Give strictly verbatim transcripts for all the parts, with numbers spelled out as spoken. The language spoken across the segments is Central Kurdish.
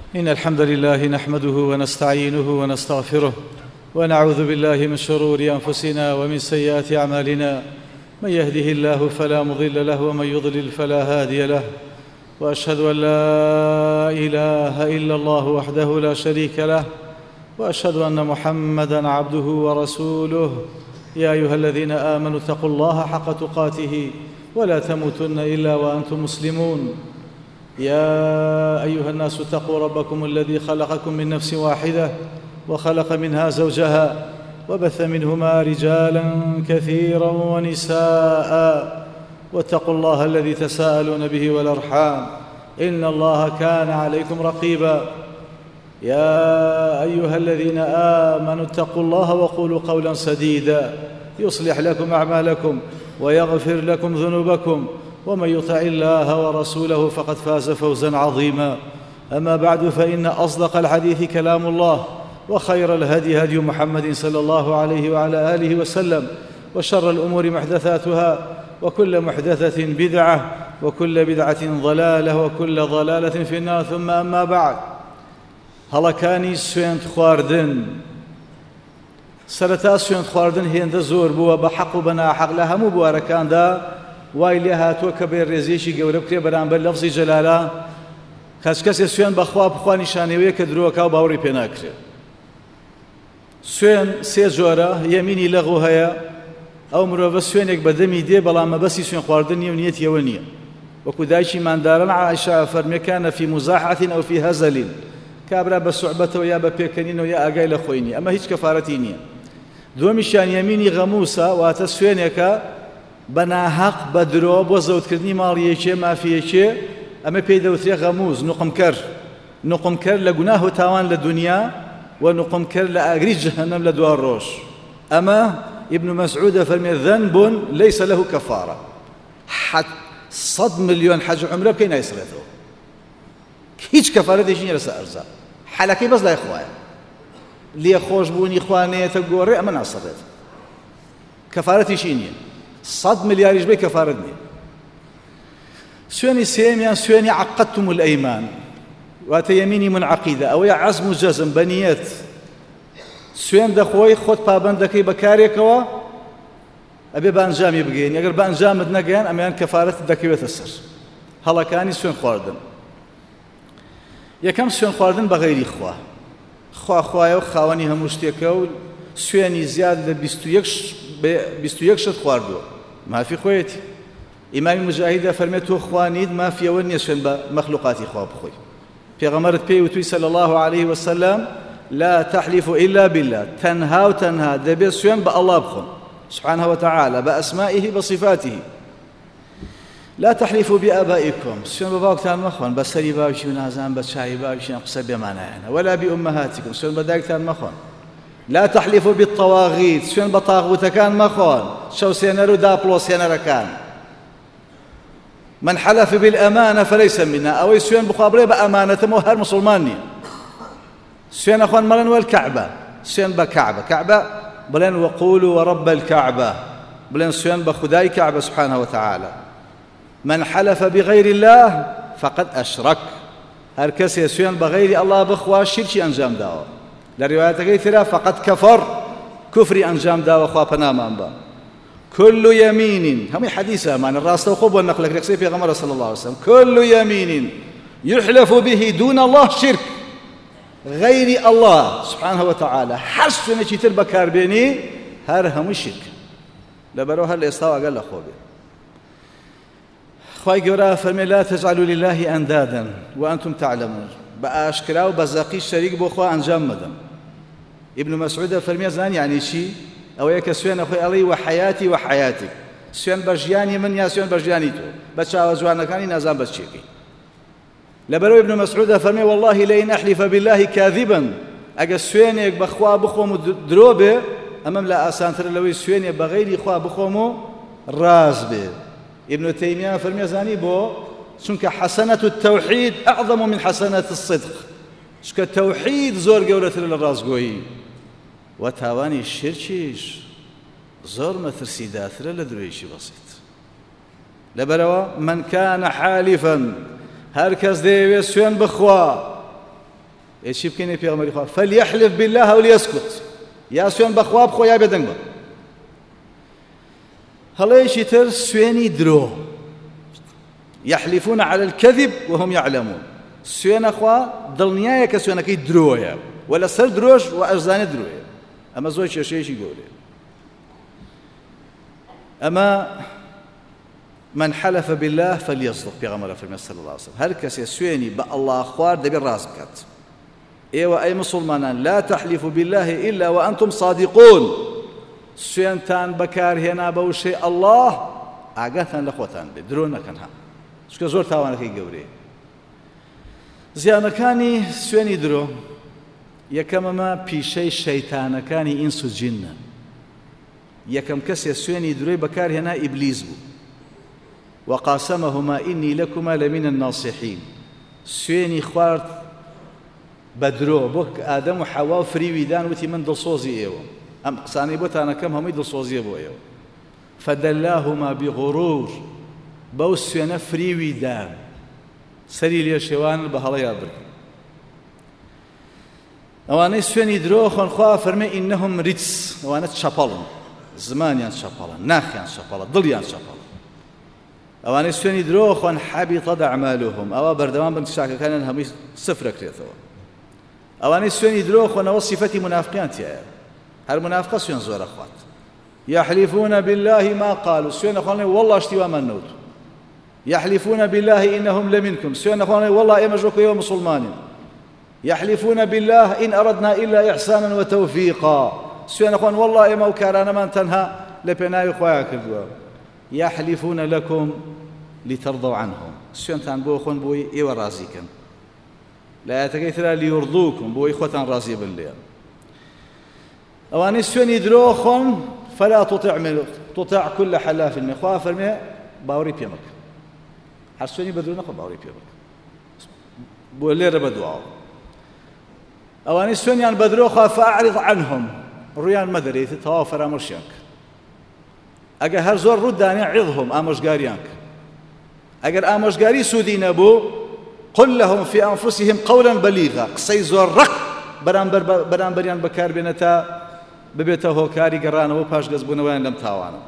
إن الحمد لله نحمده ونستعينه ونستغفره ونعوذ بالله من شرور أنفسنا ومن سيئات أعمالنا، من يهده الله فلا مضل له ومن يضلل فلا هادي له، وأشهد أن لا إله إلا الله وحده لا شريك له، وأشهد أن محمدًا عبده ورسوله. يا أيها الذين آمنوا اتقوا الله حق تقاته ولا تموتن إلا وأنتم مسلمون. يا أيها الناس اتقوا ربكم الذي خلقكم من نفس واحدة وخلق منها زوجها وبث منهما رجالا كثيرا ونساء، واتقوا الله الذي تساءلون به والأرحام إن الله كان عليكم رقيبا. يا أيها الذين آمنوا اتقوا الله وقولوا قولا سديدا يصلح لكم أعمالكم ويغفر لكم ذنوبكم، ومن يطع الله ورسوله فقد فاز فوزا عظيما. أما بعد، فإن أصدق الحديث كلام الله، وخير الهدي هدي محمد صلى الله عليه وعلى آله وسلم، وشر الأمور محدثاتها، وكل محدثة بدعة، وكل بدعة ضلالة، وكل ضلالة في النار. ثم أما بعد، هەڵەکانی سوێند خواردن. سەرەتا سوێند خواردن هێندە زۆر بووە بە حەق و بە ناحەق لە هەموو بوارەکاندا، وای لێ هاتووە کە بێڕێزیەکی گەورە بکرێ بەرامبەر لەفزی جەلالە. کەس کەسێ سوێن بەخوا بخوا نیشانەوەیە کە درۆکا و باوەڕی پێ ناکرێت. سوێن سێ جۆرە، یەمینی لەغو هەیە، ئەو مرۆڤە سوێنێک بەدەمی دێ بەڵام مەبەستی سوێن خواردن نیە و نیەتیەوە نییە. وەکو دایکی مانداران عایشە فەرمێ کانە فی مزاحەتین ئەو فی هەزەلین، کابرا بە سوعبەتەوە یا بە پێکەنینەوە یا ئاگای لە خۆی نیە، ئەمە هیچ کەفارەتی نییە. دووەمیشیان یەمینی غەموسە، واتە سوێنێکە بە ناحەق بە درۆ بۆ زەوتکردنی ماڵیەکێ مافیەکێ، ئەمە پێی دەوترێ غەموز، نوقمکەر. نوقمکەر لە گوناه و تاوان لە دونیا، و نوقمکەر لە ئاگری جەهەنەم لە دوای ڕۆژ. ئەمە ئیبن مەسعود فەرمێ ذەنب لەیسە لەهو کەفارە. سەد ملیۆن حەج و عومرە بکەی نایسرێتەوە، هیچ کەفارەتێکی نییە لەسەر ئەرزا، حەلەکەی بەس لای خوایە. لێ خۆشبوونی خوانەیەتە گۆڕێ، ئەمە ناسەڕێت، کەفارەتیشی نییە. سەد ملیاریش بێ کەفارەت نییە. سوێنی سێمیان سوێنی عەقەدتم الئەیمان، واتە یەمینی منعەقیدە، ئەوەیە عەزم و جەزم بە نیەت سوێن دەخۆی، خۆت پابەند دەکەی بە کارێکەوە، ئەبێ بە ئەنجامی بگەین. ئەگەر بە ئەنجامت نەگەیان، ئەمەیان کەفارەت دەکەوێتە سەر. هەڵەکانی سوێن خواردن. یەکەم سوێن خواردن بە غەیری خوا. خوا خوایە و خاوەنی هەموو شتێکە و سوێنی زیاد لە بیست و یەک شت خواردووە، مافی خۆیەتی. ئیمامی مجاهیدە فەرمێت تۆ خوانید، مافیەوە نییە سوێن بە مەخلوقاتی خوا بخۆی. پێغەمبەرت پێی وتووی صلی الله عليه وسلم لا تحلفوا إلا بالله، تەنها و تەنها دەبێت سوێن بە ئەڵڵا بخۆن سبحانه وتعالى بأسمائه بصفاته. لا تحلفوا بآبائكم، سوێن بە باوکتان مەخۆن، بە سەری باوکی و نازان بە چاوی باوکیان قسە بێمانایانە. ولا بأمهاتكم، سوێن بە دایکتان مەخۆن. لا تحلفوا بالطواغيت، سوێن بە تاغوتەکان مەخۆن، شەوسێنەر و داپڵۆسێنەرەکان. من حلف بالأمانة فليس منا، ئەوەی سوێن بخوا بڵێ بە ئەمانەتەمەوە هەر مسلمان نییە. سوێن ئەخۆن مەڵێن والکەعبە، سوێن بە کەعبە، کەعبە بڵێن وقولوا ورب الكعبة، بڵێن سوێن بە خودای کەعبە سبحانه وتعالى. من حلف بغير الله فقد أشرك، هر کەسێ سوێن بە غەیری ئەڵڵا بخوا شیرکی ئەنجام داوە. لە ڕیوایەتەکەی ترا فقد كفر، کوفری ئەنجام داوە، خوا پەنامان بە. كل يمين، هەمووی حەدیثە ئەمانە ڕاستە و خۆ بۆ نەقلەکرێ قسەی پێغەمبەرە صلی الله عليه وسلم. كل يمين يحلف به دون الله شرك، غەیری ئەڵڵا سبحانه وتعالى هەر سوێنێکی تر بەکاربێنی هەر هەمووی شرک. لەبەرەوە هەر لە ئێستاوە ئەگەر لە خۆ بێ. خوای گەورە فەرمێ لا تجعلوا لله أندادا وأنتم تعلمون، بە ئاشکرا و بە زەقی شەریک بۆ خوا ئەنجام مەدەن. ئیبن مەسعود فەرمێ زان یعنی چی؟ ئەوەیە کە سوێنە خۆی ئەڵێی وە حەیاتی وە حەیاتیک، سوێن بە ژیانی من یا سوێن بە ژیانی تۆ، بە چاوە جوانەکانی نازان بەس چێکی. لەبەرەوەی ئیبن مەسعود فەرمێ والله لئن أحلف بالله كاذبا، ئەگە سوێنێک بە خوا بخۆم و درۆ بێ، ئەمەم لە ئاسانترە لەوەی سوێنێ بە غەیری خوا بخۆم و ڕاز بێ. ابن تيمية فرمي زاني بو چونکە حسنة التوحيد أعظم من حسنة الصدق، چونکە التوحيد زۆر گەورەترە لە ڕاستگۆیی، و تاوانی شرکیش زۆر مەترسیداترە لە درۆیشی بەسیط. لەبەرەوە من كان حالفا، هەر کەس دەیەوێت سوێن بخوا ئێچی بکەینێ پێغەمبەری خوا فەلیەحلف بالله ئەو لیەسکوت یا سوێن بەخوا بخۆ یا بێدەنگ بە. هەڵەیەکی تر سوێنی درۆ يحلفون على الكذب وهم يعلمون سوێنە خوا دڵنیایە کە سوێنەکەی درۆیە و لەسەر درۆژ و ئەزانێ درۆیە. ئەمە زۆر کێشەیەکی گەورەیە. ئەمە من حلف بالله فليصدق پێغەمبەر فەرمێ صلی الله عليه وسلم هەر کەسێ سوێنی بە ئەڵڵا خوارد دەبێت ڕاست بکات. ئێوە ئەی مسلمانان لا تحلفوا بالله إلا وأنتم صادقون سوێنتان بەکارهێنا بە وشەی ئەڵڵاه ئاگاتان لە خۆتان بێت درۆ نەکەن ها چونکە زۆر تاوانەکەی گەورەیە. زیانەکانی سوێنی درۆ یەکەم ئەمە پیشەی شەیتانەکانی ئینس و جینە. یەکەم کەسێ سوێنی درۆی بەکارهێنا ئیبلیس بوو وقاسمهما إني لكما لمن الناصحين سوێنی خوارد بە درۆ بۆ ئادەم و حەوا و فریویدان وتی من دڵسۆزی ئێوە ئەم قسانەی بۆتانەکەم هەمووی دڵسۆزیە بۆ ئێوە فدلاهما بغرور بەو سوێنە فریویدان سەری لێ شێوان بە هەڵەیان بردن. ئەوانەی سوێنی درۆ خۆن خوا فەرمێ ئینەهم ریجس ئەوانە چەپەڵن زمانیان چەپەڵن ناخیان چەپەڵە دڵیان چەپەڵە. ئەوانەی سوێنی درۆ خۆن حەبیطەت ئەعمالوهم ئەوە بەردەوام بن چاکەکانیان هەمووی سفرەکرێتەوە. ئەوانەی سوێنی درۆ خۆنەوە سیفەتی منافقیان تایە هەر منافقە سوێن زۆرە خوات يحلفون بالله ما قالوا سوێنە خۆڵێ والله شتیوامان نەوت يحلفون بالله إنهم لمنكم سوێنە خۆڵێ والله ئێمە ژۆکە ئێوە مسلمانین يحلفون بالله إن أردنا إلا إحسانا وتوفيقا سوێنە خۆن والله ئێمە و کارانەمان تەنها لە پێناوی خۆیان کردووە يحلفون لكم لترضوا عنهم سوێنتان بۆ خۆن بۆی ئێوە ڕازیکەن لە ئاەتەکەی ترا ليرضوكم بۆی خۆتان ڕازی بن لێ. ئەوانەی سوێنی درۆ خۆن فلا تطع من تطع كل حلاف مهين خوا فەرمێ باوەڕی پێ مەکە هەر سوێنی بە درۆ نەخۆ باوەڕی پێ بکە بۆ لێرە بە دوعاوە. ئەوانەی سوێنیان بە درۆ خوا فأعرض عنهم ڕوویان مەدەرێت تەواو فەرامۆشیان کە ئەگەر هەر زۆر ڕوود دانێ عظهم ئامۆژگاریان کە ئەگەر ئامۆژگاری سوودی نەبوو قل لهم في أنفسهم قولا بليغا قسەی زۆر ڕق بەرامبەریان بەکاربێنە تا ببێتە هۆکاری گەڕانەوە پاش گەزبوونەوەیان لەم تاوانە.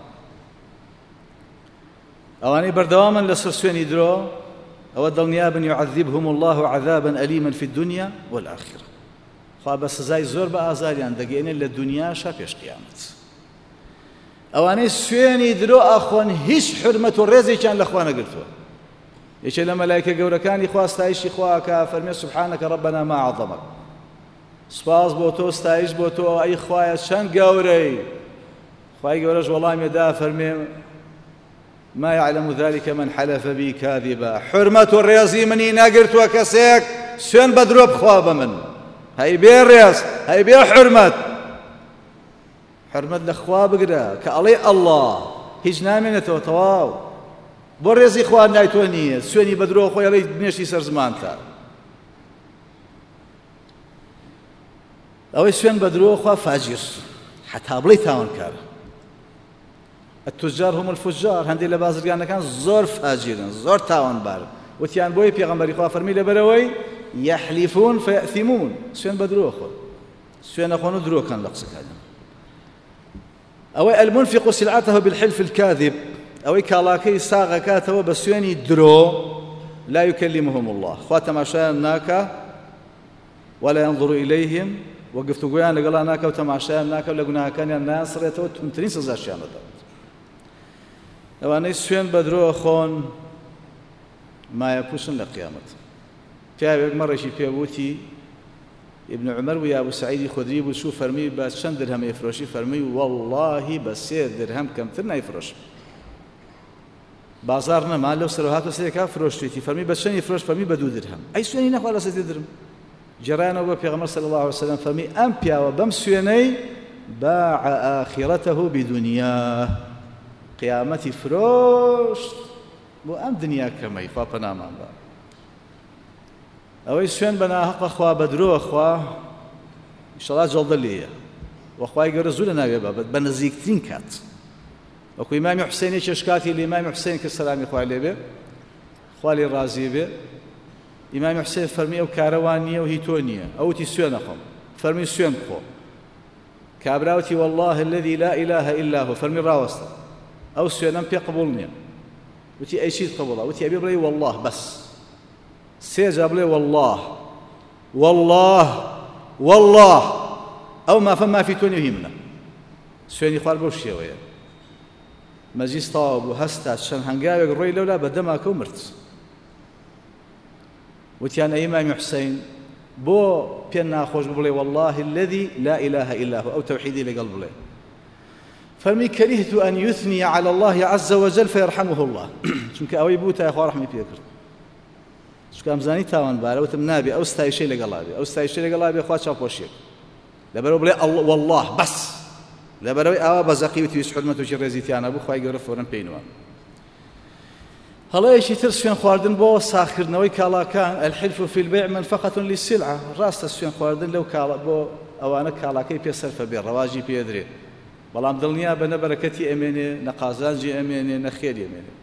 ئەوانەی بەردەوامن لەسەر سوێنی درۆ ئەوە دڵنیابن يعذبهم الله عذابا أليما في الدنيا والآخرة خوا بە سزای زۆر بە ئازاریان دەگەێنێت لە دنیاشا پێش قیامەت. ئەوانەی سوێنی درۆ ئاخۆن هیچ حرمەت و ڕێزێکیان لە خوا نەگرتووە. یەکێ لە مەلایکە گەورەکانی خوا ستایشی خواکە فەرمێ سبحانەکە ربنا ما عظمك سپاس بۆ تۆ ستایش بۆ تۆ ئەی خوایە چەند گەورەی. خوای گەورەش وەڵامیدا فەرمێ ما يعلم ذلك من حلف بي كاذبا حرمەت و ڕێزی منی نەگرتووە کەسێک سوێن بە درۆ بخوا بە من هەی بێ ڕێز هەی بێ حرمەت حرمەت لە خوا بگرە کە ئەڵێ ئەڵڵا هیچ نامێنێتەوە تەواو بۆ ڕێزی خوا لای تۆ نییە سوێنی بە درۆ خۆی ئەڵێ بنێشتی سەر زمانتە. ئەوەی سوێن بە درۆ خوا فاجیر حتا بڵێ تاوانکارە. التجار هم الفجار هەندێک لە بازرگانەکان زۆر فاجیرن زۆر تاوانبارن وتیان بۆی پێغەمبەری خوا فەرمی لەبەرەوەی يحلفون فيأثمون سوێن بە درۆ خۆن سوێنە خۆن و درۆکەن لە قسەکانیان. ئەوەی المنفق سلعته بالحلف الكاذب ئەوەی کاڵاکەی ساغەکاتەوە بە سوێنی درۆ لا يكلمهم الله خوا تەماشایان ناکە ولا ينظر إليهم وەگفتوگویان لەگەڵا ناکە و تەماشایان ناکە و لە گوناهەکانیان ناسڕێتەوە تونترین سزاشیان دەدات. ئەوانەی سوێن بە درۆ خۆن مایە پووسن لە قیامەت. پیاوێک مەڕێکی پێوتی ابن عمر و یا ابو سعیدی خودری بوو چوو فەرمی بە چەند درهەم ئەیفرۆشی فەرمی واللهی بە سێ درهەم کەمتر نایفرۆشم. بازار نەما لەو سەرۆهاتە سێکا فرۆشتێتی فەرمی بە چەندی فرۆش فەرمی بە دوو درهەم ئەی سوێنی نەخوا لە سێ درهم جێڕایانەوە بە پێغەمبەر صلی الله عليه وسلم فەرمی ئەم پیاوە بەم سوێنەی باع آخرته بدنیاه قیامەتی فرۆشت بۆ ئەم دنیا کەمەی خوا پەنامان بە. ئەوەی سوێن بە ناحەقە خوا بە درۆ خوا ئینشەڵا جەڵدە لێیە وەخوای گەورە زوو لە ناوێ بابەت بە نزیکترین کات وەکو ئیمامی حوسێنی چێشکاتی لە ئیمامی حوسێن کە سەلامی خوا لێ بێ خوا لێ ڕازی بێ ئیمامی حوسێن فەرمی ئەو کارەوان نییە و هی تۆ نییە ئەوتی سوێن نەخۆم فەرمی سوێن بخۆ کابراوتی والله الذي لا إله إلا هو فەرمی ڕاوەستە ئەو سوێنەم پێ قبوڵ نییە وتی ئەی چیت قبوڵە وتی ئەبێ بڵێ والله بەس سێ جا بڵێ والله والله والله ئەو مافە مافی تۆ نیە هی منە سوێنی خوار بەو شێوەیە مەجلیس تەواو بوو هەستا چەند هەنگاوێک ڕۆی لەولا بە دەماکە و مرد وتیان ئەی ئیمامی حوسەین بۆ پێ ناخۆش بڵێ والله الذي لا إله إلا هو ئەو تەوحیدی لەگەڵ بڵێ فەرمی كرهت أن يثني على الله عز وجل فيرحمه الله چونکە ئەوەی بوو تا خوا ڕەحمی پێ کرد چونکە ئەمزانی تاوانبارە وتم نابێ ئەو ستایشەی لەگەڵا بێ ئەو ستایشەی لەگەڵا بێ خوا چاوپۆشێک لەبەرەوە بڵێ والله بەس لەبەرەوەی ئاوا بەزەقی و تویش حرمەتوکی ڕێزیتیانە بوو خوای گەورە فۆرەن پێینەوە هەڵەیەکی تر سوێن خواردن بۆ ساخکردنەوەی کاڵاکان الحلف في البيع منفقة للسلعة ڕاستە سوێن خواردن لەو کاڵا بۆ ئەوانە کاڵاکەی پێ سەرفە بێ ڕەواجی پێدرێت بەڵام دڵنیا بە نەبەرەکەتی ئەمێنێ نەقازانجی ئەمێنێ نەخێری ئەمێنێ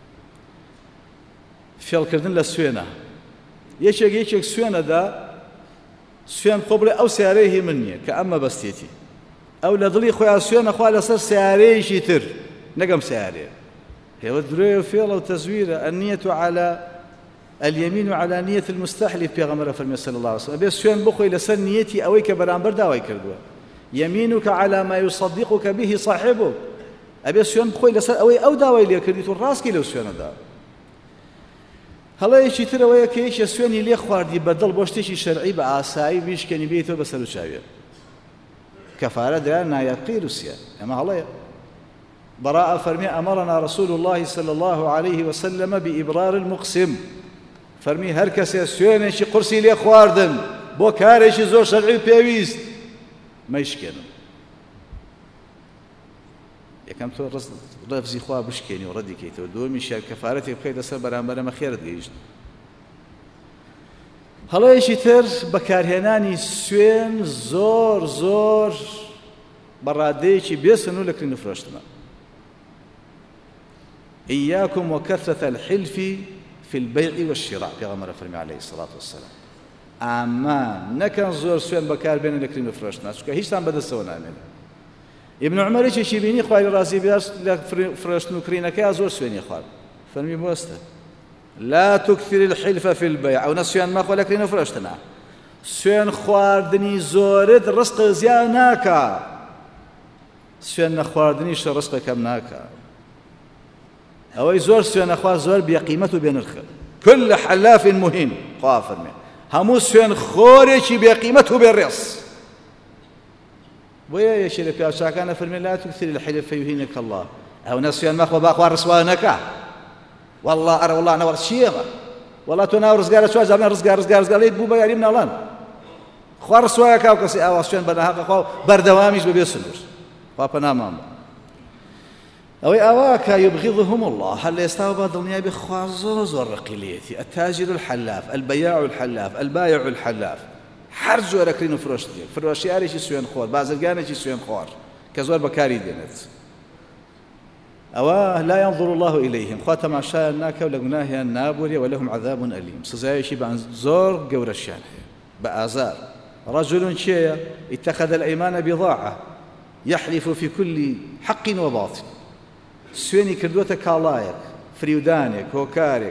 فێڵکردن لە سوێنە یەکێک یەکێک سوێنەدا سوێن خۆ بڵێ ئەو سیارەی من نییە کە ئەمە بەستێتی ئەو لە دڵی خۆیان سوێنە خوا لەسەر سیارەیەکی تر نەگەم سیارەیە هێوە درێ و فێڵە و تەزویرە النية على اليمين على نية المستحلف پێغەمبەر فەرمێ صلی الله عليه وسلم ئەبێ سوێن بخۆی لەسەر نیەتی ئەوەی کە بەرامبەر داوای کردووە يمينك على ما يصدقك به صاحبك ئەبێ سوێن بخۆی لەسەر ئەوەی ئەو داوای لێ کردیت و ڕاستکی لەو سوێنەدا هەڵەیەکی ترەوەیە کە یەکێ سوێنی لێ خواردی بەدڵ بۆ شتێکی شەرعی بە ئاسایی بیشکەنی بێتەوە بەسەر و چاوێ كفارة درا نايقي روسيا أما هلا براءة فرمي أمرنا رسول الله صلى الله عليه وسلم بإبرار المقسم فرمي هر کسی سوێنێکی قرسی لێ خواردن بۆ کارێکی زۆر شەرعی پێویست مەیشکێنن یەکەم تۆ ڕەفزی خوا بشکێنی و ڕەدی کەیتەوە دووەمیشیان کەفارەتێک بخەیت لەسەر بەرامبەرەمە خێرت گەیشت هەڵەیەکی تر بەکارهێنانی سوێن زۆر زۆر بەڕادەیەکی بێسن و لە کردن و فرۆشتنە إياكم وكثرة الحلف في البيع والشراء پێغەمبەر فەرمی عليه الصلاة والسلام ئاما نەکەن زۆر سوێن بەکار بێنن لە کردن و فرۆشتنە چونکە هیچتان بەدەستەوە نامێنێت ابن عمر چێکی بینی خوای ڕازی بیاش لە فرۆشتن و کڕینەکەی زۆر سوێنی خوارد فەرمی بۆستە لا تكثر الحلف في البيع أو نسيان ما خلق لنا فرشتنا سوين خواردني زورد رزق زيان ناكا سوين خواردني ش رزق كم ناكا أو زور سوين خوار زور بقيمته بين الخير كل حلاف مهم قافر من همو سوين خوريش بقيمته بالرص ويا يا شيخ يا شاكانا فرمي لا تكثر الحلف فيهينك الله أو نسيان ما خو باقوا رسوانك والله أرى والله أنا ورشيغة والله تونا رزقار شو جابنا رزقار رزقار رزقار ليت بوبا يريم نالان خوار سوايا كاو كسي أواسيان بدها كاو بردواميش ببيسنور بابا نامام أوي أواك يبغضهم الله هل يستوى بعض الدنيا بخوار زور زور رقيليتي التاجر الحلاف البياع الحلاف البايع الحلاف حرج وركرين فروشتي فروشي أريش سوين خوار بازرقاني سوين خوار كزور بكاري دينت أواه لا ينظر الله إليهم خاتم عشاء الناكا ولقناه النابوري ولهم عذاب أليم سزايشي بأن زور قور الشان بآزار رجل شيء اتخذ الأيمان بضاعة يحلف في كل حق وباطل سويني كردوتا كالايك فريودانك هوكارك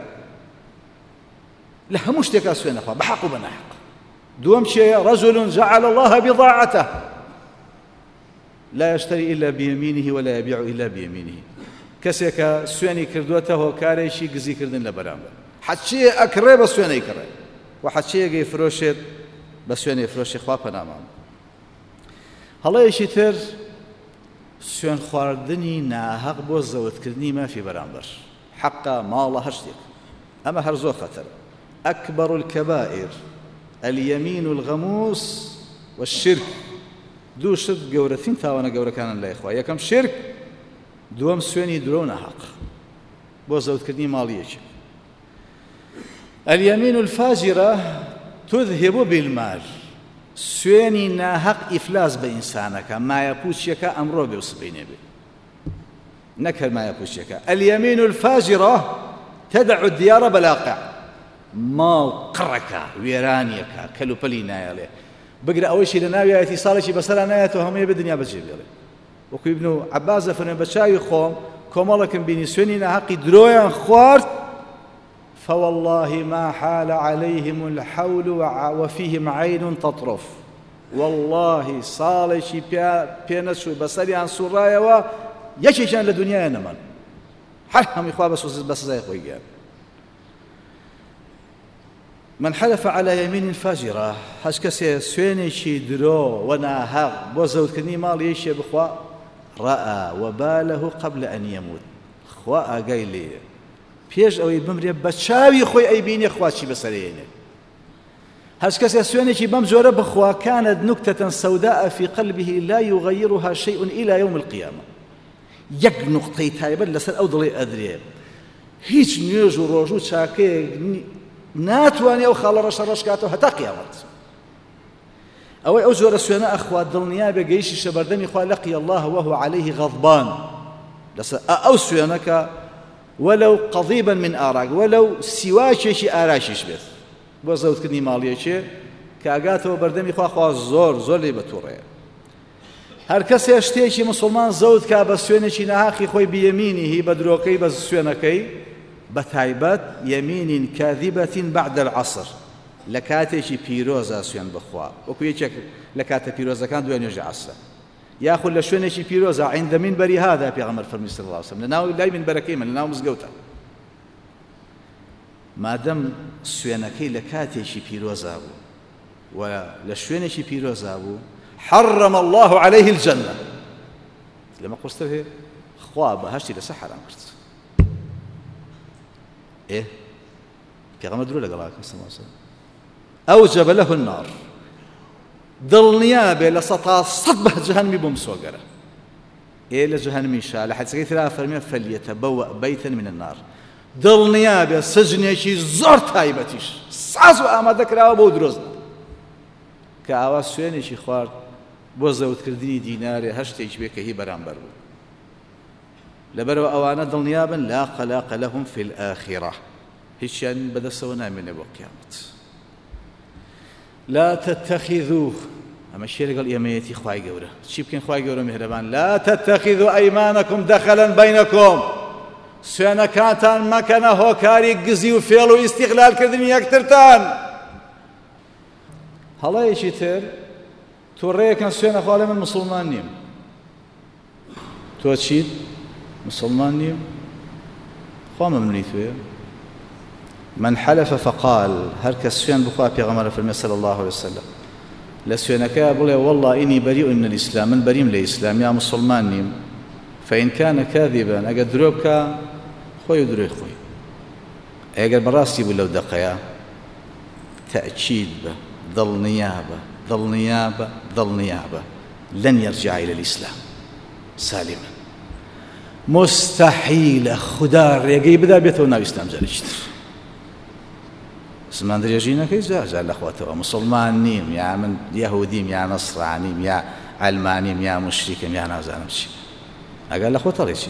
لها مشتكى سوين أخوة بحق وبنحق دوم شيء رجل جعل الله بضاعته لا يشتري إلا بيمينه ولا يبيع إلا بيمينه كسيك سويني كردوته هوكاريشي قزي كردن لبرامبر حتشي أكري بسويني كري وحتشي يفروشت بسويني يفروشي خواب نامام هلا يشي تر سوين خواردني ناهق بو زود كردني ما في برامبر حقا مالا هشتك أما هرزو خطر أكبر الكبائر اليمين الغموس والشرك دو شرك قورتين تاوانا قورة كان لا إخوة يكم شرك دوام سويني درون حق بو زود كردني ماليش اليمين الفاجرة تذهب بالمال سويني ناهق إفلاس بإنسانك ما يبوشيك أمرو بيوصبيني بي نكر ما يبوشيك اليمين الفاجرة تدع الديار بلاقع ماڵ قڕەکە وێرانیەکە کەلوپەلی نایەڵێ بگرە ئەوەیشی لە ناویایەتی ساڵێکی بەسەرا نایەتەوە هەمووی بە دنیا بەجێ بێڵێ وەکوی ابن عەباس دەفەرمێ بە چاوی خۆم کۆمەڵێکم بینی سوێنی ناحەقی درۆیان خوارد فوالله ما حال عليهم الحول وفيهم عين تطرف والله ساڵێکی پێ نەچوو بەسەریان سوڕایەوە یەکێکیان لە دنیایە نەمان هەر هەمووی خوا بە سزای خۆی گیان من حلف على يمين فاجرة هەچ کەسێ سوێنێکی درۆ و ناحەق بۆ زەوتکردنی ماڵ یەکێ بخوا رأى وباله قبل أن يموت خوا ئاگای لێیە پێش ئەوەی بمرێ بە چاوی خۆی ئەیبینێ خوا چی بەسەرێنێ هەچ کەسێ سوێنێکی بەم جۆرە بخوا كانت نكتة سوداء في قلبه لا يغيرها شيء إلى يوم القيامة یەک نوقتەی تایبەت لەسەر ئەو دڵێ ئەدرێ هیچ نوێژ و ڕۆژ و چاکەیەک ناتوانێ ئەو خاڵە ڕەشە ڕەشکاتەوە هەتا قیامەت ئەوەی ئەو جۆرە سوێنە ئەخوا دڵنیا بێ گەیشتی شەبەردەمی خوا لەقی الله وهو عليه غضبان لەسەر ئەو سوێنەکە ولو قضيبا من آراق ولو سواكێکی ئاراشیش بێت بۆ زەوتکردنی ماڵیەکێ کە ئاگاتەوە بەردەمی خوا خوا زۆر زۆر لێ بەتووڕەیە هەر کەسێ شتێکی مسلمان زەوت کا بە سوێنێکی ناحەقی خۆی بیەمینیهی بە درۆکەی بە سوێنەکەی بە تایبەت یەمینین کاذبەتین بعد العصر لە کاتێکی پیرۆزە سوێن بخوا وەکو یەکێک لە کاتە پیرۆزەکان دوای نوێژی عەسرە یاخود لە شوێنێکی پیرۆزە عند منبەری هذا پێغەمبەر فەرمی صلی الله عليه وسلم لەناو لای منبەرەکەی من لەناو مزگەوتە مادەم سوێنەکەی لە کاتێکی پیرۆزە بوو و لە شوێنێکی پیرۆزە بوو حرم الله عليه الجنة لما قصته هي خوا بەهەشتی لەسەر حرام کرد إيه پێغەمبەر درۆ لەگەڵاکە صلی الله عليه وسلم أوجب له النار دڵنیا بێ لە سەتا سەد بە جەهەنمی بۆ مسۆگەرە ئێ لە جەهەنمیشا لە حەدیثەکەی ترا فەرمێ فەلیەتەبەوەء بەیتەن من النار دڵنیا بێ سجنێکی زۆر تایبەتیش ساز و ئامادەکراوە بۆ درۆزن کە ئاوا سوێنێکی خوارد بۆ زەوتکردنی دینارێ هەر شتێکی بێ کە هی بەرامبەر بوو لەبەرەوە ئەوانە دڵنیا بن لا خەلاق لەهم في الآخرة هیچیان بەدەستەوە نامێنێ بۆ قیامەت لا تتخذوا أما شيء قال يميتي خواي جورا شيء بكين خواي جورا مهربان لا تتخذوا أيمانكم دخلا بينكم سواء كانتان مكان هوكاري قزي وفيل واستغلال كذني يكترتان هلا يشتر توريه كان سواء خالي من مسلمان نيم توشيد مسلمان نيم خام من نيتوه من حلف فقال هر كسوين بخوا بيغمر في صلى الله عليه وسلم لسوينك بقول والله إني بريء من الإسلام من بريء من الإسلام يا مسلمان نيم فإن كان كاذبا أجد دروبك خوي دروي خوي أجد براسي بلو دقيا تأكيد به ظل نيابة ظل نيابة ظل نيابة لن يرجع إلى الإسلام سالما مستحيل خدا ريقي بدا بيتونا الإسلام جالشتر زمان دريجينا كي زال زال أخواته مسلمان نيم يا من يهوديم يا نصرانيم يا علمانيم يا مشركيم يا نازانم شي أقال أخواته ليشي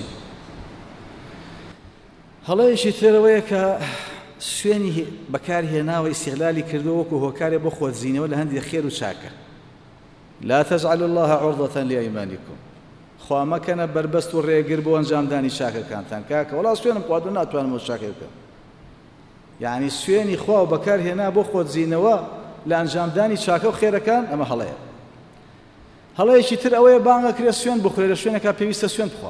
هلا يشي ترويك سويني بكاره ناوي استغلالي كردوك وهو كاري بخوة زينة ولا هندي خير وشاكر لا تجعلوا الله عرضة لأيمانكم خوا ما كان بربست والريقر بو أنجام داني شاكر كانتان كاكا ولا سوين مقوادو ناتوان مو شاكر كان يعني سويني خوا وبكار هنا بخوة زينوا لأنجام داني شاكر وخير كان أما هلايا هلايا شتر أويا بانغا كريا سوين بخوري لشوينك بيويستا سوين بخوا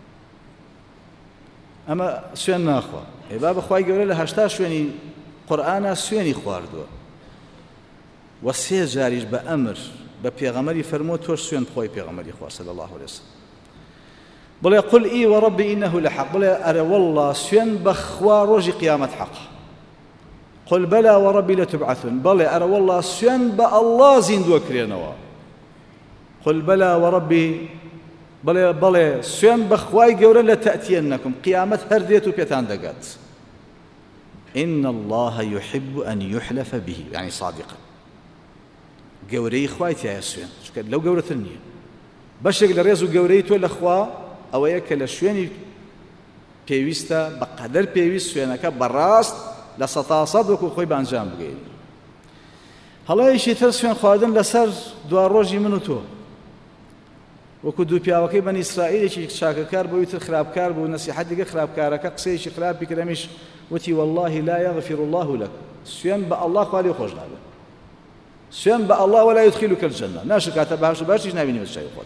أما سوين ناخوا بابا خواهی گەورە لە هەشتا شوێنی قورئانە سوێنی خواردووە و سێ جاریش بە ئەمر بە پێغەمبەری فەرمووە تۆش سوێن بخۆی پێغەمبەری خوا صلی الله عليه وسلم بڵێ قل ئی وەڕەبی ئینەه لەحەق بڵێ ئەرە وەڵڵا سوێن بە خوا ڕۆژی قیامەت حەقە قل بەلا وەڕەبی لەتوبعەثون بڵێ ئەرە وەڵڵا سوێن بە ئەڵڵا زیندووەکرێنەوە قل بەلا وەڕەبی بڵێ بڵێ سوێن بەخوای گەورە لە تەئتیەنەکم قیامەت هەر دێت و پێتان دەگات إن الله يحب أن يحلف به يعني صادقا گەورەی خوای تایە سوێن چونکە لەو گەورەتر نییە بەشێک لە ڕێز و گەورەی تۆ لەخوا ئەوەیە کە لە شوێنی پێویستە بەقەدەر پێویست سوێنەکە بەڕاست لە سەتا سەد وەکو خۆی بەنجام بگەین. هەڵەیەکی تر سوێن خواردن لەسەر دوا ڕۆژی من و تۆ، وەکو دوو پیاوەکەی بەنی ئیسرائیلێکی چاکەکار بۆ ویتر خراپکار بوو، نەسیحەت دیگە خراپکارەکە قسەیەکی خراپی کرەمیش وتی والله لا يغفر الله لك، سوێن بە ئەڵڵا خوا لێ خۆش نابێت، سوێن بە ئەڵڵا ولا يدخلك الجنة، ناشر کاتە بەهەشت و باشیش نبینی بە چاوی خۆت.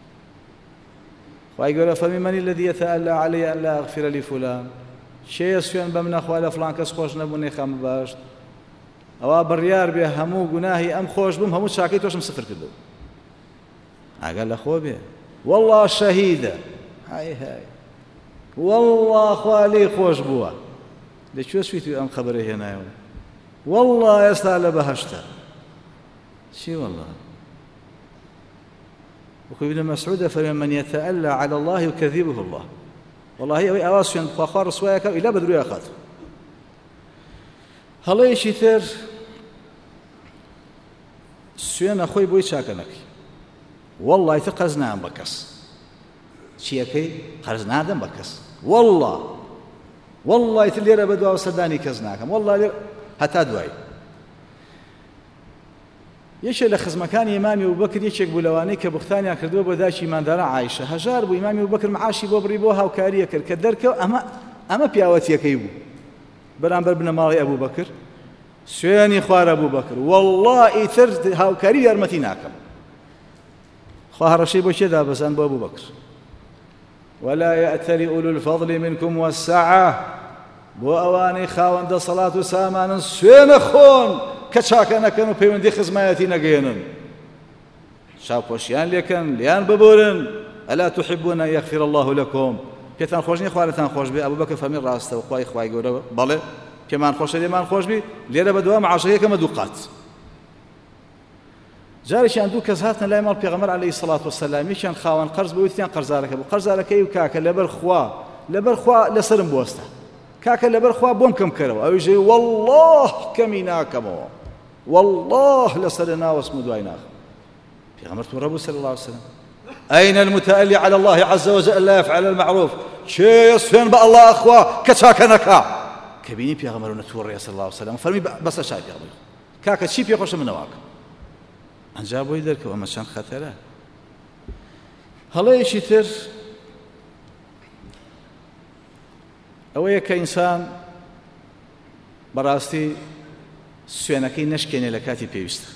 خوای گەورە فەرمی من الذي يتألى علي أن لا أغفر لفلان، شەیە سوێن بە منە خوا لە فڵان کەس خۆش نەبوو نەیخەمە باشت، ئەوە بڕیار بێ هەموو گوناهی ئەم خۆش بووم هەموو چاکەی تۆشم سفر کردو، ئەگەر لە خۆ بێ والله شەهیدە، های های والله خوا لێی خۆش بووە، لەکوێ سویتی ئەم خەبەرە هێنایەوە والله ئێستا لە بەهەشتە چی والله. وەکو ابن مسعود فەرمێ من يتألى على الله يكذبه الله، والله ئەوەی ئاوا سوێن خوا ڕسوایەکە ئیلا بە دروی ئەخات. هەڵەیەکی تر سوێنە خۆی بۆی چاکە نەکەی، والله تر قەرز نام بە کەس، چیەکەی قەرز نادەم بە کەس، والله والله تر لێرە بە دواوە سەردانی کەس ناکەم، والله لێرە هەتا دوایی. یەکێک لە خزمەکانی ئیمامی ئەبوبەکر یەکێک بوو لەوانەی کە بوختانیان کردووە بۆ داچی ماندارە عایشە، هەژار بوو ئیمامی ئەبوبەکر معاشی بۆ بڕی بۆ هاوکاریە کرد کە دەرکەوت ئەمە ئەمە پیاوەتیەکەی بوو بەرامبەر بنەماڵی ئەبوبەکر، سوێنی خوارە ئەبوبەکر والله ئیتر هاوکاری یارمەتی ناکەم. خوا هەڕەشەی بۆ کێ دابەزان؟ بۆ ئەبوبەکر. ولا يأتل أولو الفضل منكم والسعة، بۆ ئەوانەی خاوەندە سەڵات و سامانن سوێنە خۆن کە چاکە نەکەن و پەیوەندی خزمایەتی نەگەێنن، چاوپۆشیان لێکەن لیان ببورن. ئەلا تحبون أن يغفر الله لكم، پێتان خۆش نییە خوارەتان خۆش بێ؟ ئەبوبەکر فەرمی ڕاستەوە خوای خوای گەورە بەڵێ پێمان خۆشە لێمان خۆش بی، لێرە بەدوام عاشەیەکەمە دوو قات. جارێکیان دوو کەس هاتنە لای ماڵ پێغەمبەر عەلەیهی سەڵات وسەلام، یەکیان خاوەن قەرز بوو وتیان قەرزارەکە بوو، قەرزارەکەی و کاکە لەبەر خوا لەبەر خوا لەسرم بوەستە، کاکە لەبەر خوا بۆم کەم کەرەوە، ئەویش والله کەمی ناکەمەوە، والله لەسەر ناوەسم و دوای ناخەم. پێغەمبەر تووڕە بوو صلی الله علیه وسلم أين المتألي على الله عز وجل لا يفعل المعروف، چێ سوێن بە ئەڵڵا خوا کە چاکە نەکا. کە بینی پێغەمبەر نەتووڕێ صلی الله علیه وسلم فەرمی بەسە شای پێغەمبەر کاکە چی پێخۆشە منەواکە، ئەنجا بۆی دەرکەوە ئەمە چەند خەتەرە. هەڵەیەکی تر ئەوەیە کە ئینسان بەڕاستی سوێنەکەی نەشکێنێ لە کاتی پێویستە.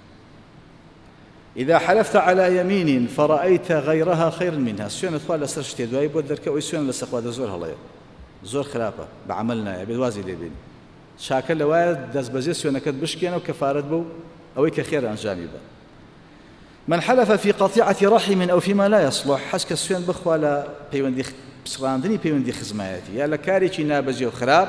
إذا حلفت على يمين فرأيت غيرها خير منها، سوێنت خوا لەسەر شتێ دوایی بۆ دەرکەوەی سوێن لەسەر خوا زۆر هەڵەیە زۆر خراپە بەعەمەل نایە بێت وازی لێبێنی، چاکە لەوایە دەستبەجێ سوێنەکەت بشکێنە و کەفارەت بە و ئەوەی کە خێر ئەنجامی بە. من حلف في قطيعة رحم أو فيما لا يصلح، حەز کە سوێن بخوا لە پەیوەندی پسڕاندنی پەیوەندی خزمایەتی یا لە کارێکی نابەجێ و خراپ،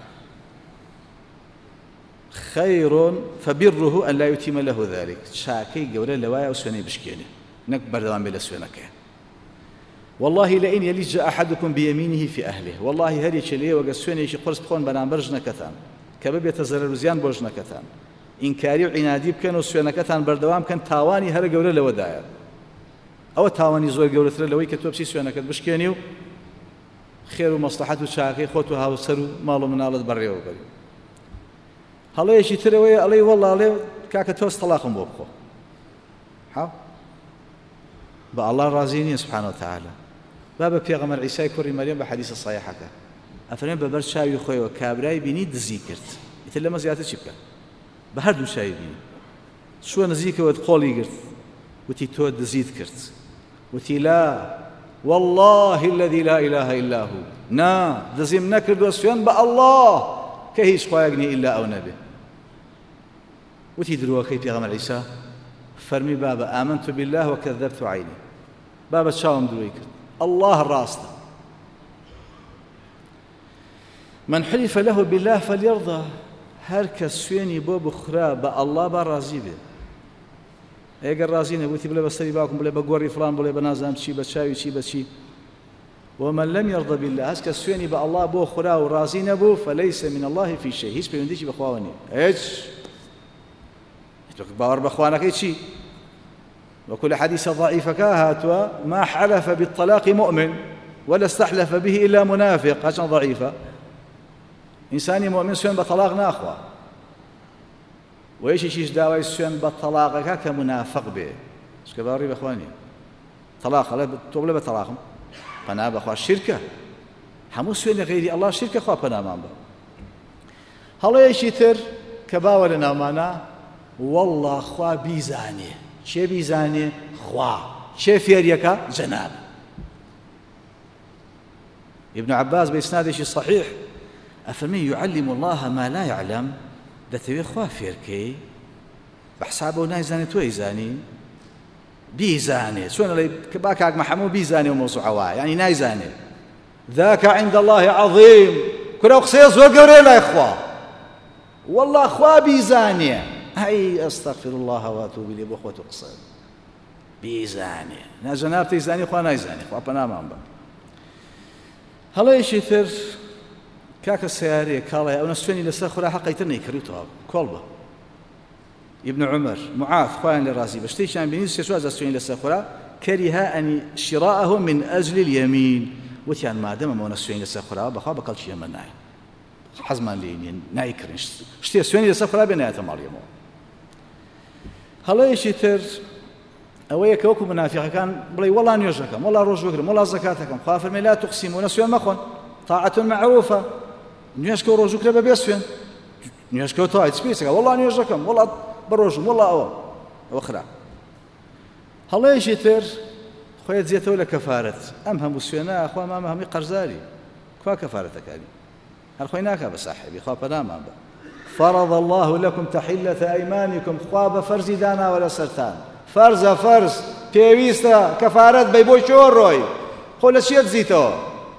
خير فبره أن لا يتم له ذلك، چاکەی گەورە لەوایە ئەو سوێنەی بشکێنێ نەک بەردەوام بێ لە سوێنەکەی. والله لئن يلج أحدكم بيمينه في أهله، والله هەرێکێ لێوە گە سوێنێکی قرس بخۆن بەرامبەر ژنەکەتان کە ببێتە زەرەر و زیان بۆ ژنەکەتان، ئینکاری و عینادی بکەن و سوێنەکەتان بەردەوام بکەن، تاوانی هەرە گەورە لەوەدایە. ئەوە تاوانی زۆر گەورەترە لەوەی کە تۆ بچی سوێنەکەت بشکێنی و خێر و مەسلحەت و چاکەی خۆت و هاوسەر و ماڵ و مناڵت بەڕێوە بەری. هەڵەیەکی ترەوەیە ئەڵێ وەڵڵا ئەڵێ کاکە تۆس تەلاقم بۆ بخۆ، ها بە ئەڵڵا ڕازی نییە سوبحانە وتەعالە. با بە پێغەمبەر عیسای کوڕی مەریەم بە حەدیثە صەحیحەکە ئەفەرمێ بەبەر چاوی خۆیەوە کابرای بینی دزی کرد، ئیتر لەمە زیاتر چی بکە؟ بە هەردوو چاوی بینی چووە نزیکەوە قۆڵی گرت وتی تۆ دزیت کرد، وتی لا والله الذي لا إله إلا هو، نا دزیم نەکردووە سوێن بە ئەڵڵا کە هیچ خوایەک نییە ئیلا ئەو نەبێ. وتی دروەکەی پێغەمبەر عیسا فەرمی بابە ئامنت بالله وكذبت عینی، بابە چاوم دروی کرد، الله ڕاستە. من حلف له بالله فليرضى، هەر کە سوێنی بۆ بخرا بە ئەڵڵا با ڕازی بێ، ئەگەر ڕازی نەبووتی بڵێ بەسەری باوکم بڵێ بە گۆڕی فڵان بڵێ بە نازانم چی بە چاوی چی بە چی. ومن لم يرضى بالله، هەست کە سوێنی بە ئەڵڵا بۆ خورا و ڕازی نەبوو فليس من الله في شيء، هیچ پەیوەندیی بەخواوە نییە، هیچ باوەڕ بەخوانەکەی چی؟ وەکو لە حەدیثە ضەعیفەکە هاتووە ما حلف بالطلاق مؤمن ولا استحلف به إلا منافق، هەچەند ضەعیفە ئینسانی مؤمن سوێن بە تەلاق ناخوا و یەکێکیش داوای سوێن بە تەلاقەکە کە منافق بێ چکە باوەڕی بەخوا نییە تەلاق ئەڵێ تۆ بڵێ بە تەلاقم پەنا بەخوا شیرکە هەموو سوێنی غەیری ئەڵڵا شیرکە خوا پەنامان بە هەڵەیەکی تر کە باوە لە ناومانە وەڵڵا خوا بیزانێ چێ بیزانێ خوا چێ فێریەکە جەناب ابن عباس بإسنادش صحيح أفمن يعلم الله ما لا يعلم دەتەوێت خوا فێرکەی بەحسابەوە نایزانێت تۆ ئەیزانی بیزانێت چۆن ئەڵێ کە با کاک مەحەموو بیزانێ و مەوزوعەوە یعنی نایزانێت ذاك عند الله عظيم کورە قسەیە زۆر گەورەیە لای خوا والله خوا بیزانێ ئەی ئەستەغفر الله واتوب إليه بۆ خۆت قسە بیزانێ ناجەناب تەیزانی خوا نایزانێ خوا پەنامان بە هەڵەیەکی تر کاکە سیارەیە کاڵێ ئەو نەسوێنی لەسەر خورا حەقەیتر نەیکردوتەوە کۆڵ بە ابن عمر معاذ خوایان لێ ڕازی بە شتێکیان بینی سێ چوار جار سوێنی لەسەر خورا کەریها ئەنی شراءه من ئەجل اليمین وتیان مادەم ئەمە نەسوێنی لەسەر خورا بەخوا بە کەڵکی ئێمە نایە حەزمان لێ نییە نایکردن شتێ سوێنی لەسەر خورا بێ نایەتە ماڵیەمەوە هەڵەیەکی تر ئەوەیە کە وەکو منافقەکان بڵێ وەڵا نوێژەکەم وەڵا ڕۆژ بگرم وەڵا زەکاتەکەم خوا فەرمێ لا تقسیموا نەسوێن مەخۆن طاعة معروفة نوێژکە و ڕۆژووکرێ بەبێ سوێن نوێژکە و تاعەت سپێسەکە وەڵا نوێژەکەم وەڵا بەڕۆژم وەڵا ئەوە ئەوە خراپ هەڵەیەکی تر خۆیت جێتەوە لە کەفارەت ئەم هەموو سوێنە خوا مامە هەمووی قەرزاری کوا کەفارەتەکانی هەر خۆی ناکا بە ساحێبی خوا پەنامان بە فرض الله لكم تحلة أيمانكم خوا بفرزي دانا ولا سرتان فرز فرز پێویستە کەفارەت بەی بۆی چۆن ڕۆی خۆ لە چیە دزیتەوە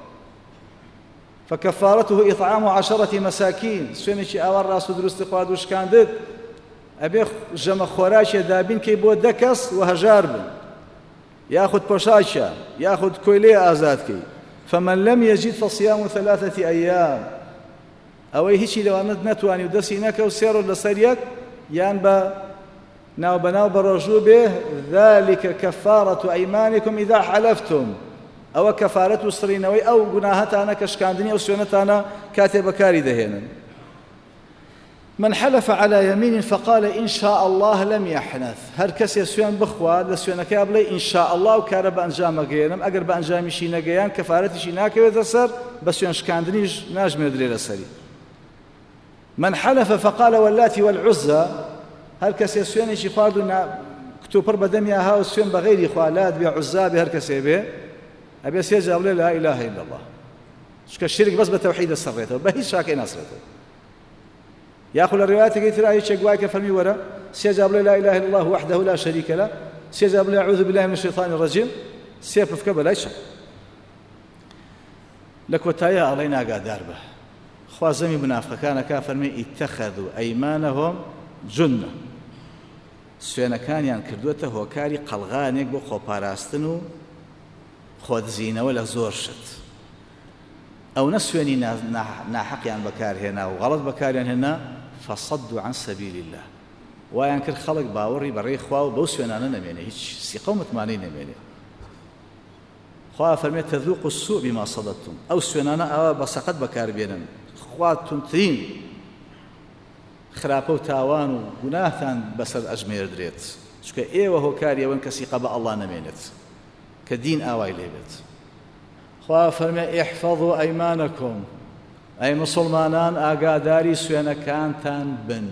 فكفارته إطعام عشرة مساكين سوێنێکی ئاوا ڕاست و دروستی خوارد و شکاندت ئەبێ ژەمە خۆراکێ دابین کەی بۆ دە کەس و هەژار بن یاخود پۆشاکە یاخود کۆیلێ ئازادکەی فمن لم يجد فصيام ثلاثة أيام ئەوەی هیچی لەوانت نەتوانی و دەستی نەکە و سێ ڕۆژ لەسەر یەک یان بە ناو بەناو بە ڕۆژوو بێ ذلك كفارة أيمانكم إذا حلفتم ئەوە کەفارەت و سڕینەوەی ئەو گوناهەتانە کە شکاندنی ئەو سوێنەتانە کاتێ بەکاری دەهێنن من حلف على يمين فقال إن شاء الله لم يحنث هەر کەسێ سوێن بخوات لە سوێنەکەی بڵێ إن شاء الله و کارە بە ئەنجام ئەگەیەنم ئەگەر بە ئەنجامیشی نەگەیان کەفارەتیشی ناکەوێتە سەر بە سوێن شکاندنیش ناژمێردرێ لەسەری من حلف فقال واللاتي والعزى هەر کەسێ سوێنێکی خوارد و کتوپڕ بەدەمی ها و سوێن بە غەیری خوا لات بێ عوزا بێ هەر کەسێ بێ ئەبێ سێ جار بڵێ لا إله إلا الله چکە شرک بەس بە تەوحید دەسەڕێتەوە بە هیچ شاکەی ناسرێتەوە یاخو لە ڕێوایەتێکی تر ئاوی چێک وایە کە فەرمی وەرە سێ جار بڵێ لا إله إلا الله وحده لا شريك له سێ جار بڵێ أعوذ بالله من الشيطان الرجيم سێ پفکە بەلای شەق لە کۆتاییە ئەڵێ ناگادار بە خوا زەمی منافقەکانەکە فەرمی اتخذوا أيمانهم جنة سوێنەکانیان کردووەتە هۆکاری قەڵغانێک بۆ خۆپاراستن و خۆدزینەوە لە زۆر شت ئەو نە سوێنی ناحەقیان بەکارهێنا و غەڵەت بەکاریان هێنا فەصەدوا عن سەبیل الله وایان کرد خەڵک باوەڕی بەڕێی خوا و بەو سوێنانە نەمێنێ هیچ سیقە و متمانەی نەمێنێ خوا فەرمێت تەذوقوا السوء بما صددتم ئەو سوێنانە ئەوە بە سەقەت بەکاربێنن خوا تونترین خراپە و تاوان و گوناهتان بەسەر ئەژمێردرێت چکە ئێوە هۆکاری ئەوەن کە سیقە بە ئەڵڵا نەمێنێت کە دین ئاوای لێبێت خوا فەرمێ احفظوا أيمانكم ئەی مسڵمانان ئاگاداری سوێنەکانتان بن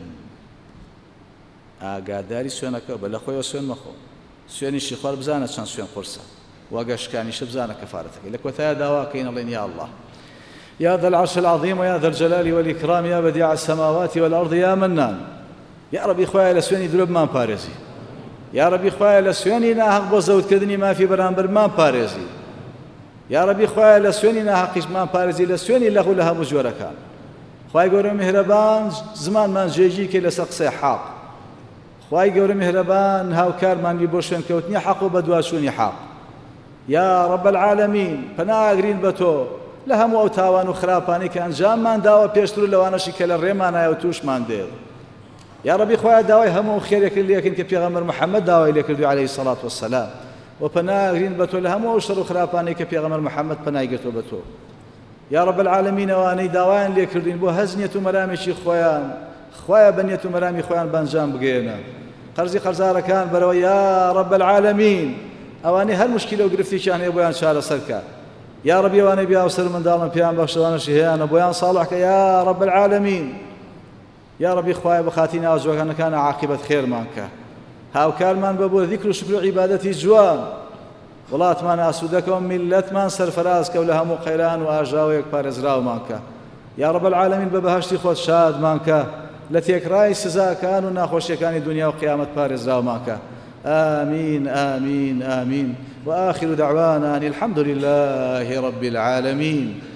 ئاگاداری سوێنەکە بە لە خۆیەوە سوێن مەخۆ سوێنیشی خوار بزانە چەند سوێن قورسە واگەشتەکانیشە بزانە کەفارەتەکەی لە کۆتایە داواکەین ئەڵێن یا الله يا ذا العرش العظيم ويا ذا الجلال والإكرام يا بديع السماوات والأرض يا منان يا ربي خويا لسويني دروب مان باريزي يا ربي خويا لسويني ناهق بۆ زەوتکردنی ما في بەرامبەر مان پارێزی یا ربی خوایە لە سوێنی ناحەقیشمان پارێزی لە سوێنی لەغو لە هەموو جۆرەکان خوای گەورە میهرەبان زمانمان جێگیر کەی لەسەر قسەی حاق خوای گەورە میهرەبان هاوکارمان بی بۆ شوێنکەوتنی حەق و بە دواشوونی حاق یا رب العالمین پەناگرین بە تۆ لە هەموو ئەو تاوان و خراپانی کە ئەنجاممان داوە پێشتر و لەوانەشی کە لە ڕێمانایە و تووشمان دێت یا ربی خوایە داوای هەموو خێرێکی لێکن کە پێغەمبەر محەممەد داوای لێکردووی عەلەیهی سەڵات وەسەلام و پەناگرین بە تۆ لە هەموو ئەو شەڕ و خراپانەی کە پێغەمبەر محەممەد پەنای گرتووە بە تۆ یا رب العالمین ئەوانەی داوایان لێکردین بۆ هەزنیەت و مەرامێکی خۆیان خۆیان بەنیەت و مەرامی خۆیان بەنجام بگێنە قەرزی قەرزارەکان بەرەوە یا رب العالمین ئەوانەی هەر مشکلە و گرفتێکیان هەیە بۆیان چارەسەر کە یا رب ئەوانەی بیاوسەر منداڵن پێیان بەخشەوانەشی هەیەە بۆیان ساڵح کە یا رب العالمین یا ربی خوایە بەخاتی ناوجوەکانەکانە عاقبەت خێرمان کە هاوکارمان بە بۆ ذیکر و شکر و عیبادەتی جوان وڵاتمان ئاسوودەکە و میلەتمان سەرفەراز کە و لە هەموو قەیران و ئاژاوەیەک پارێزراومان کە یا رب العالمین بە بەهەشتی خۆت شادمان کە لە تێکڕای سزاکان و ناخۆشیەکانی دنیا و قیامەت پارێزراومان کە آمين آمين آمين وآخر دعوانا أن الحمد لله رب العالمين.